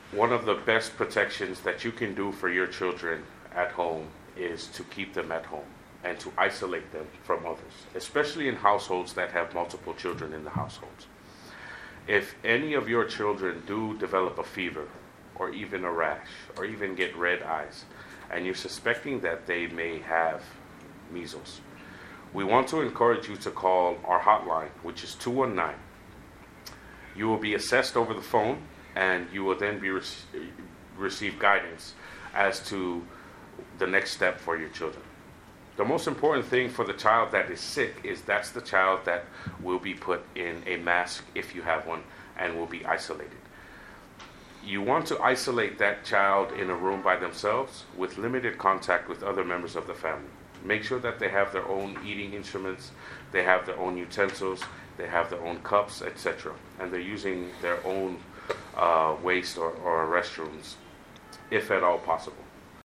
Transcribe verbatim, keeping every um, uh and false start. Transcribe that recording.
one of the best protections that you can do for your children at home is to keep them at home and to isolate them from others, especially in households that have multiple children in the households. If any of your children do develop a fever or even a rash or even get red eyes, and you're suspecting that they may have measles, we want to encourage you to call our hotline, which is two one nine. You will be assessed over the phone, and you will then be rec- receive guidance as to the next step for your children. The most important thing for the child that is sick is that's the child that will be put in a mask if you have one and will be isolated. You want to isolate that child in a room by themselves with limited contact with other members of the family. Make sure that they have their own eating instruments, they have their own utensils, they have their own cups, et cetera. And they're using their own uh, waste or, or restrooms, if at all possible.